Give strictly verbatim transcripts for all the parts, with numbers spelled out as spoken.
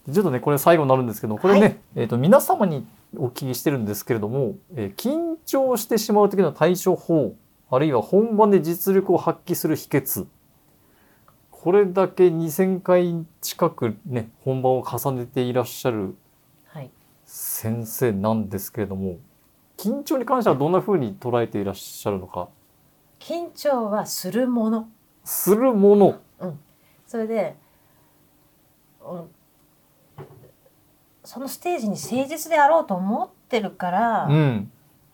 ちょっとねこれ最後になるんですけどこれね、はい、えーと皆様にお聞きしてるんですけれども、えー、緊張してしまう時の対処法あるいは本番で実力を発揮する秘訣これだけにせんかい近くね本番を重ねていらっしゃる先生なんですけれども、はい、緊張に関してはどんな風に捉えていらっしゃるのか。 緊張はするものするもの、 うん、それで、うん、そのステージに誠実であろうと思ってるから、うん、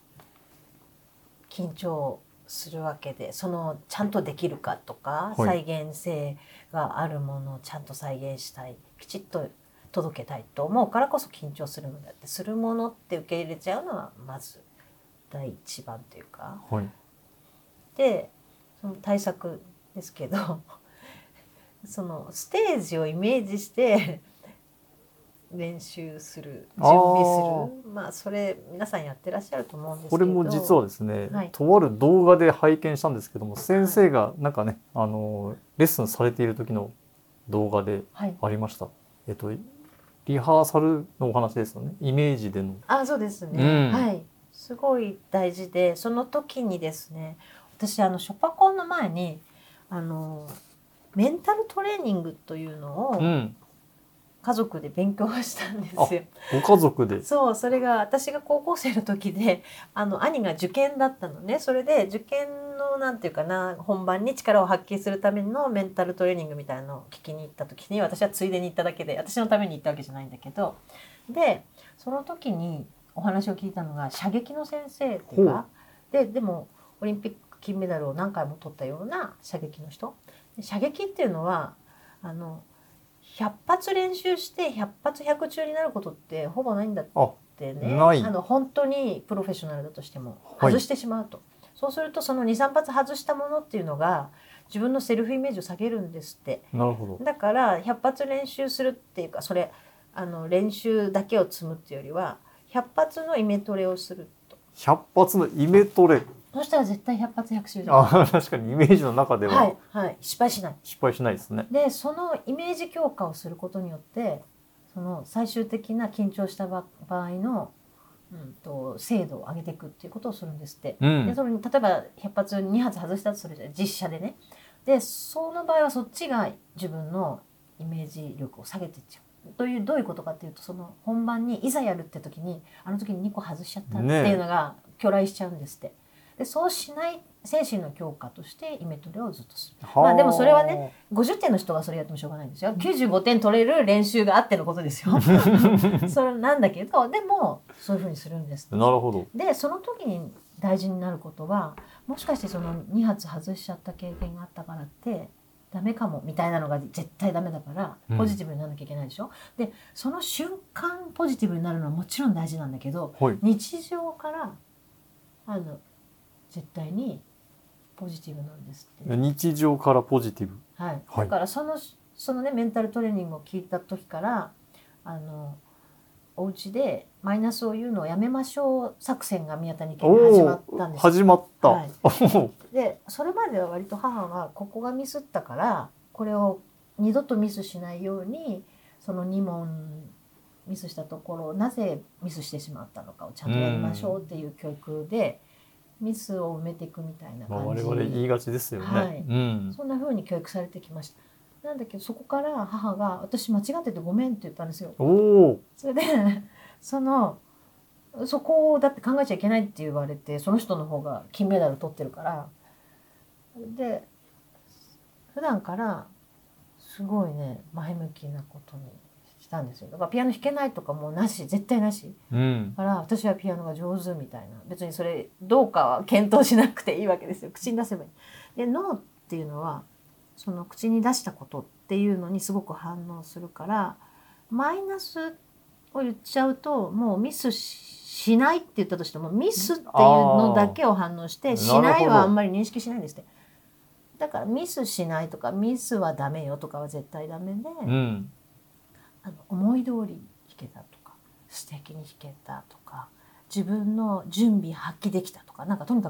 緊張するわけでそのちゃんとできるかとか、はい、再現性があるものをちゃんと再現したいきちっと届けたいと思うからこそ緊張するのであってするものって受け入れちゃうのはまず第一番というか、はい、でその対策ですけどそのステージをイメージして練習する準備するまあそれ皆さんやってらっしゃると思うんですけどこれも実はですね、はい、とある動画で拝見したんですけども先生がなんかね、はい、あのレッスンされている時の動画でありました、はい、えっとリハーサルのお話ですよねイメージでのあそうですね、うん、はいすごい大事でその時にですね私あのショパコンの前にあのメンタルトレーニングというのを、うん家族で勉強したんですよ。 ご家族で。 そうそれが私が高校生の時であの兄が受験だったのねそれで受験のなんていうかな本番に力を発揮するためのメンタルトレーニングみたいなのを聞きに行った時に私はついでに行っただけで私のために行ったわけじゃないんだけどでその時にお話を聞いたのが射撃の先生っていうかででもオリンピック金メダルを何回も取ったような射撃の人で射撃っていうのはあのひゃく発練習してひゃく発ひゃく中になることってほぼないんだってね あ, あの本当にプロフェッショナルだとしても外してしまうと、はい、そうするとその にさん発外したものっていうのが自分のセルフイメージを下げるんですって。 なるほど。 だからひゃく発練習するっていうかそれあの練習だけを積むっていうよりはひゃく発のイメトレをすると。 ひゃく発のイメトレそしたら絶対ひゃく発ひゃく中じゃん。 あ確かにイメージの中では、 はいはい、失敗しない失敗しないですね。 でそのイメージ強化をすることによってその最終的な緊張した場合の、うん、と精度を上げていくっていうことをするんですって、うん、でそれに例えばひゃく発に発外したとそれじゃ実写でねでその場合はそっちが自分のイメージ力を下げていっちゃうというどういうことかっていうとその本番にいざやるって時にあの時ににこ外しちゃったっていうのが巨来しちゃうんですって。でそうしない精神の強化としてイメトレをずっとする。まあでもそれはねごじゅってんの人がそれやってもしょうがないんですよ。きゅうじゅうごてん取れる練習があってのことですよ。それなんだけどでもそういうふうにするんです。 なるほど。 でその時に大事になることはもしかしてそのに発外しちゃった経験があったからってダメかもみたいなのが絶対ダメだからポジティブにならなきゃいけないでしょ、うん、でその瞬間ポジティブになるのはもちろん大事なんだけど、はい、日常からあの絶対にポジティブなんですって。 日常からポジティブ。 はい。だからそのそのねメンタルトレーニングを聞いた時からあのお家でマイナスを言うのをやめましょう作戦が宮谷家に始まったんです。 始まった。 はい、でそれまでは割と母がここがミスったからこれを二度とミスしないようにそのに問ミスしたところをなぜミスしてしまったのかをちゃんとやりましょうっていう教育で。ミスを埋めていくみたいな感じ、 まあ、我々言いがちですよね、 はいうん、そんな風に教育されてきました。なんだけどそこから母が私間違っててごめんって言ったんですよ。おそれでそのそこをだって考えちゃいけないって言われてその人の方が金メダル取ってるからで普段からすごいね前向きなことにしたんですよ。だからピアノ弾けないとかもうなし絶対なし、うん、だから私はピアノが上手みたいな別にそれどうかは検討しなくていいわけですよ。口に出せばいい。でノーっていうのはその口に出したことっていうのにすごく反応するからマイナスを言っちゃうともうミスしないって言ったとしてもミスっていうのだけを反応してしないはあんまり認識しないんですって。だからミスしないとかミスはダメよとかは絶対ダメで、うんあの思い通り弾けたとか素敵に弾けたとか自分の準備発揮できたとかなんかとにかく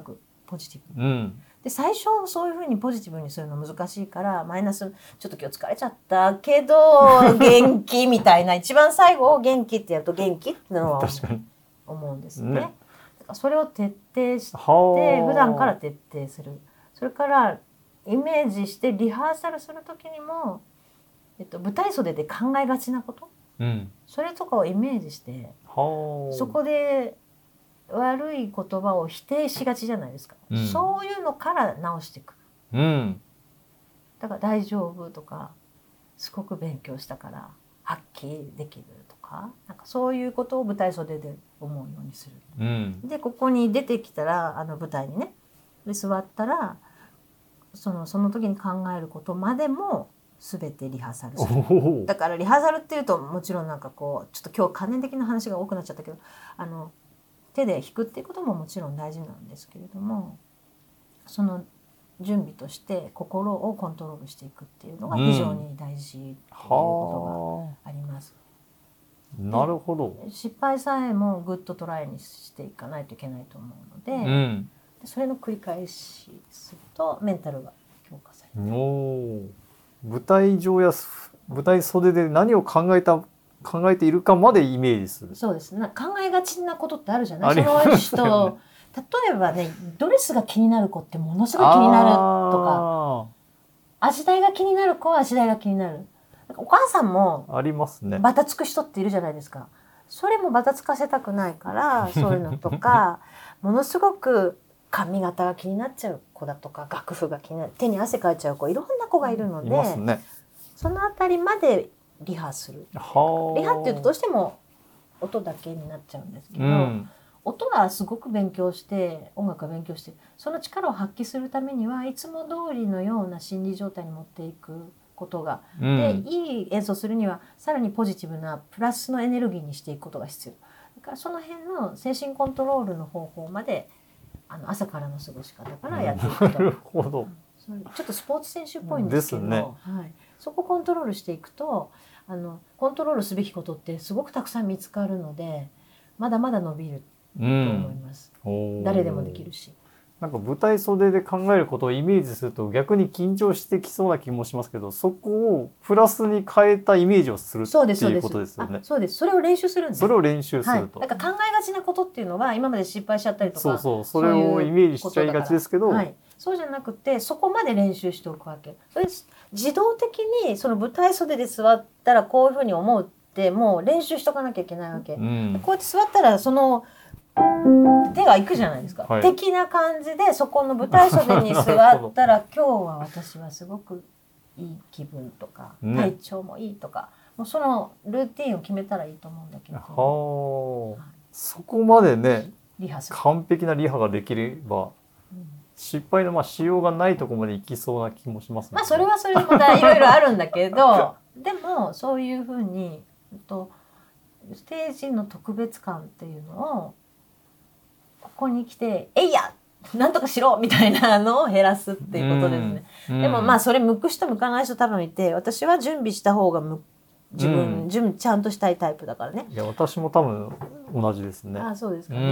ポジティブ。 うん、 で最初そういうふうにポジティブにするの難しいからマイナスちょっと今日疲れちゃったけど元気みたいな一番最後を元気ってやると元気ってのは思うんですね。ね、だからそれを徹底して普段から徹底する。それからイメージしてリハーサルする時にも、えっと、舞台袖で考えがちなこと、 うん、 それとかをイメージしてそこで悪い言葉を否定しがちじゃないですか、うん、そういうのから直していく、 うん、 だから大丈夫とかすごく勉強したから発揮できるとか、なんかそういうことを舞台袖で思うようにする、 うん、でここに出てきたらあの舞台にねで座ったらそのその時に考えることまでも全てリハーサルする。だからリハーサルっていうともちろんなんかこうちょっと今日関連的な話が多くなっちゃったけど、あの手で弾くっていうことももちろん大事なんですけれども、その準備として心をコントロールしていくっていうのが非常に大事ということがあります。 うん、なるほど。 失敗さえもグッドトライにしていかないといけないと思うので、うん、それの繰り返しするとメンタルが強化される。 お舞台上や舞台袖で何を考えた考えているかまでイメージする。 そうですね。考えがちなことってあるじゃない。その人、例えばね、ドレスが気になる子ってものすごい気になるとか、足台が気になる子は足台が気になる。お母さんもありますね。 バタつく人っているじゃないですか。それもバタつかせたくないからそういうのとか、ものすごく髪型が気になっちゃう子だとか楽譜が気になる手に汗かいちゃう子いろんな子がいるので、いますね、そのあたりまでリハする。リハっていうとどうしても音だけになっちゃうんですけど、うん、音はすごく勉強して音楽は勉強してその力を発揮するためにはいつも通りのような心理状態に持っていくことが、うん、でいい演奏するにはさらにポジティブなプラスのエネルギーにしていくことが必要だから、その辺の精神コントロールの方法まであの朝からの過ごし方からやっていくと。なるほど。ちょっとスポーツ選手っぽいんですけど、ですね、はい、そこをコントロールしていくとあのコントロールすべきことってすごくたくさん見つかるのでまだまだ伸びると思います、うん、誰でもできるし。 なんか舞台袖で考えることをイメージすると逆に緊張してきそうな気もしますけど、そこをプラスに変えたイメージをするっていうことですよね。 そうです。それを練習するんです。 それを練習すると、 はい、なんか考えがちなことっていうのは今まで失敗しちゃったりとか、 そうそう、それをイメージしちゃいがちですけど、 はい、そうじゃなくてそこまで練習しておくわけ。それ自動的にその舞台袖で座ったらこういうふうに思うってもう練習しとかなきゃいけないわけ、うん、こうやって座ったらその手がいくじゃないですか、はい、的な感じでそこの舞台袖に座ったら今日は私はすごくいい気分とか、ね、体調もいいとかもうそのルーティンを決めたらいいと思うんだけど、 は、はい、そこまでねリハ完璧なリハができれば、うん、失敗のまあしようがないところまでいきそうな気もしますね。 まあそれはそれでまたいろいろあるんだけどでもそういうふうにとステージの特別感っていうのをここに来て「えいやなんとかしろ!」みたいなのを減らすっていうことですね。うんうん、でもまあそれ向く人向かない人多分いて、私は準備した方がむ自分、うん、準備ちゃんとしたいタイプだからね。 いや私も多分同じですね。 あ、そうですかね。うん、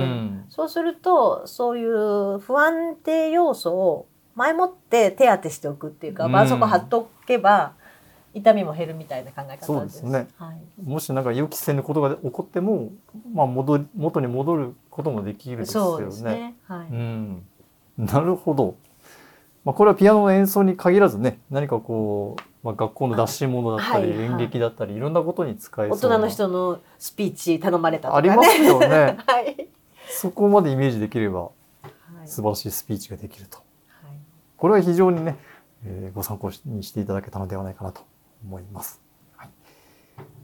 そうするとそういう不安定要素を前もって手当てしておくっていうか、絆創膏貼っとけば痛みも減るみたいな考え方です。 そうですね。はい、もしなんか予期せぬことが起こっても、まあ戻り元に戻ることもできるですよね。そうですね。はい。うん。なるほど。まあこれはピアノの演奏に限らずね、何かこう、まあ、学校の出し物だったり、はいはい、演劇だったりいろんなことに使えそうな。 大人の人のスピーチ頼まれたとかね。ありますよね。はい。そこまでイメージできれば素晴らしいスピーチができると。はい、これは非常にね、えー、ご参考にしていただけたのではないかなと思います。